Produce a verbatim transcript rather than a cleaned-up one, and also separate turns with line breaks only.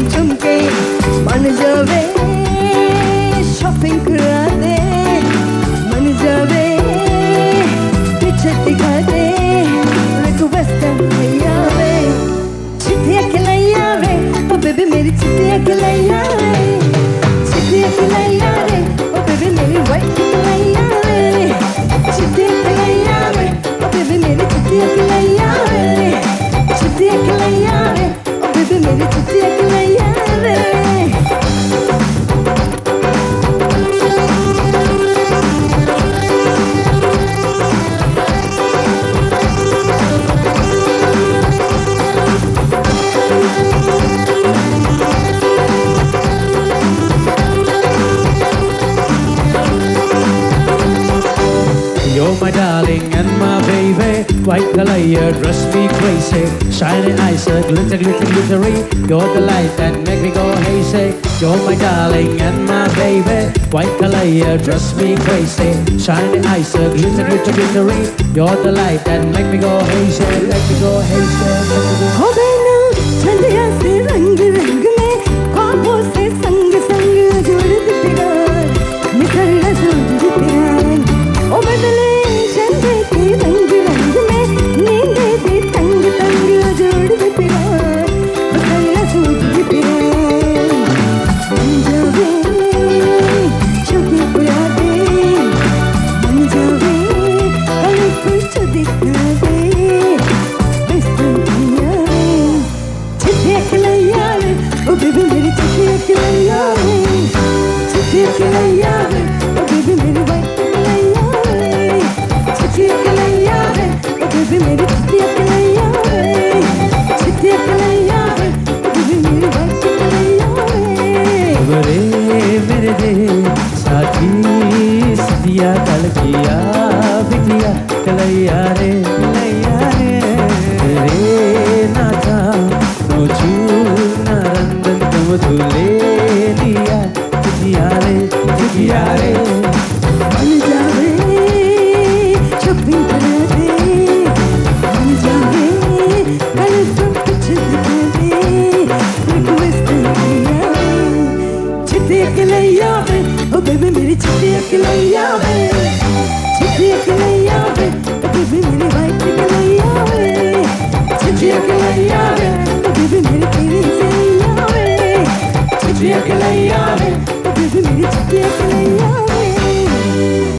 झुमके मन जावे शॉपिंग करा दे मन जावे पीछे दिखा दे रिक्वेस्ट किया वे चिट्ठियां खिलाया रे ओ बेबी मेरी चिट्ठियां खिलाया रे चिट्ठियां खिलाया रे ओ बेबी मेरी वाइट खिलाया रे चिट्ठियां खिलाया रे ओ बेबी मेरी चिट्ठियां खिलाया रे चिट्ठियां खिलाया रे ओ बेबी मेरी चिट्ठियां खिलाया रे
You're my darling and my baby, white color, you dress me crazy. Shining eyes, glitter, glitter, glittery. You're the light that make me go hazy. You're my darling and my baby, white color, you dress me crazy. Shining eyes, glitter, glitter, glittery. You're the light that make me go hazy, make me go hazy.
हो बहना चंदिया से रंग रंग में ख्वाबों से संग संग जुड़ते प्यार निकलना जुड़ते प्यार ओ बदले चंदे के रंग रंग में नींदे भी तंग तंग जुड़ते प्यार निकलना जुड़ते प्यार मन जावे चुके पुरा दे मन जावे कल कुछ दिखा दे खिलाया रे ओ बेबी मेरी चिट्ठियां खिलाया रे चिट्ठियां खिलाया रे ओ बेबी मेरी वाइट खिलाया रे चिट्ठियां खिलाया रे ओ बेबी मेरी चिट्ठियां खिलाया रे चिट्ठियां खिलाया रे ओ बेबी मेरी वाइट खिलाया रे
रे मेरे दे साथी सदिया कल किया बिटिया कलैया रे कलैया रे रे नाथा मुझू नरंदन तुम धुले लिया चिट्ठिया रे चिट्ठिया रे
मन जावे शॉपिंग करा दे मन जावे कल सब कुछ दिखा दे रिक्वेस्ट किया चिट्ठियां खिलाया रे ओ बेबी मेरी चिट्ठियां खिलाया रे चिट्ठियां खिलाया रे ओ बेबी मेरी वाइट